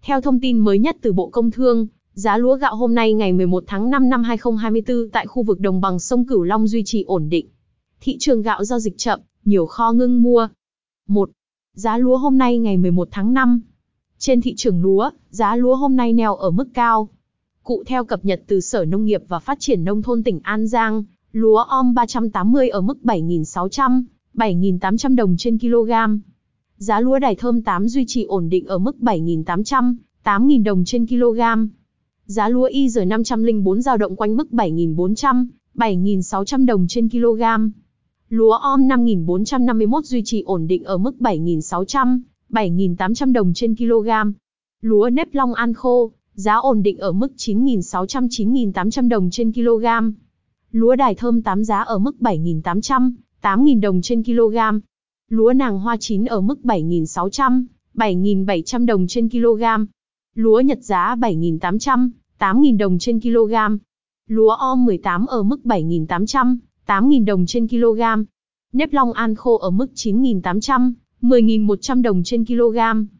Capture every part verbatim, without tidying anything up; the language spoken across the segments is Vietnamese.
Theo thông tin mới nhất từ Bộ Công Thương, giá lúa gạo hôm nay ngày mười một tháng năm năm hai nghìn không trăm hai mươi tư tại khu vực đồng bằng sông Cửu Long duy trì ổn định. Thị trường gạo giao dịch chậm, nhiều kho ngưng mua. một. Giá lúa hôm nay ngày mười một tháng năm. Trên thị trường lúa, giá lúa hôm nay neo ở mức cao. Cụ theo cập nhật từ Sở Nông nghiệp và Phát triển Nông thôn tỉnh An Giang, lúa o em ba trăm tám mươi ở mức bảy nghìn sáu trăm, bảy nghìn tám trăm đồng trên kg. Giá lúa Đài Thơm tám duy trì ổn định ở mức bảy nghìn tám trăm, tám nghìn đồng trên kg. Giá lúa i giê năm không bốn dao động quanh mức bảy nghìn bốn trăm, bảy nghìn sáu trăm đồng trên kg. Lúa o em năm nghìn bốn trăm năm mươi mốt duy trì ổn định ở mức bảy nghìn sáu trăm, bảy nghìn tám trăm đồng trên kg. Lúa nếp Long An khô, giá ổn định ở mức chín nghìn sáu trăm, chín nghìn tám trăm đồng trên kg. Lúa Đài Thơm tám giá ở mức bảy nghìn tám trăm, tám nghìn đồng trên kg. Lúa nàng hoa chín ở mức bảy nghìn sáu trăm, bảy nghìn bảy trăm đồng trên kg. Lúa Nhật giá bảy nghìn tám trăm, tám nghìn đồng trên kg. Lúa o em mười tám ở mức bảy nghìn tám trăm, tám nghìn đồng trên kg. Nếp Long An khô ở mức chín nghìn tám trăm, mười nghìn một trăm đồng trên kg.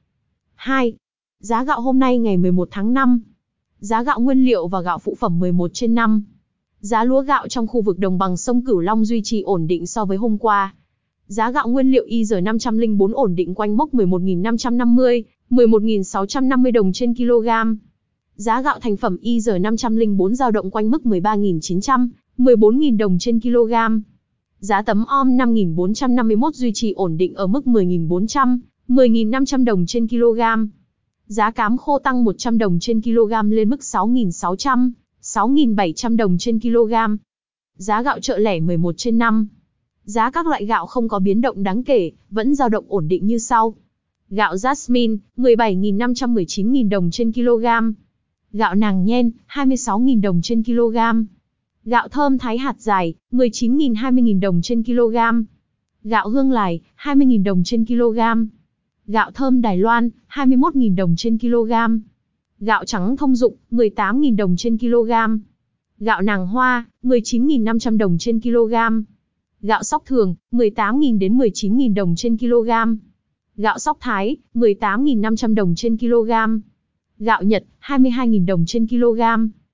hai. Giá gạo hôm nay ngày mười một tháng năm. Giá gạo nguyên liệu và gạo phụ phẩm mười một trên năm. Giá lúa gạo trong khu vực đồng bằng sông Cửu Long duy trì ổn định so với hôm qua. Giá gạo nguyên liệu i giê năm không bốn ổn định quanh mốc mười một nghìn năm trăm năm mươi, mười một nghìn sáu trăm năm mươi đồng trên kg. Giá gạo thành phẩm i giê năm không bốn dao động quanh mức mười ba nghìn chín trăm, mười bốn nghìn đồng trên kg. Giá tấm o em năm nghìn bốn trăm năm mươi mốt duy trì ổn định ở mức mười nghìn bốn trăm, mười nghìn năm trăm đồng trên kg. Giá cám khô tăng một trăm đồng trên kg lên mức sáu nghìn sáu trăm, sáu nghìn bảy trăm đồng trên kg. Giá gạo chợ lẻ mười một trên năm. Giá các loại gạo không có biến động đáng kể, vẫn dao động ổn định như sau. Gạo Jasmine, mười bảy nghìn năm trăm, mười chín nghìn đồng trên kg. Gạo nàng nhen, hai mươi sáu nghìn đồng trên kg. Gạo thơm Thái hạt dài, mười chín nghìn, hai mươi nghìn đồng trên kg. Gạo hương lài, hai mươi nghìn đồng trên kg. Gạo thơm Đài Loan, hai mươi mốt nghìn đồng trên kg. Gạo trắng thông dụng, mười tám nghìn đồng trên kg. Gạo nàng hoa, mười chín nghìn năm trăm đồng trên kg. Gạo sóc thường, mười tám nghìn đến mười chín nghìn đồng trên kg. Gạo sóc Thái, mười tám nghìn năm trăm đồng trên kg. Gạo Nhật, hai mươi hai nghìn đồng trên kg.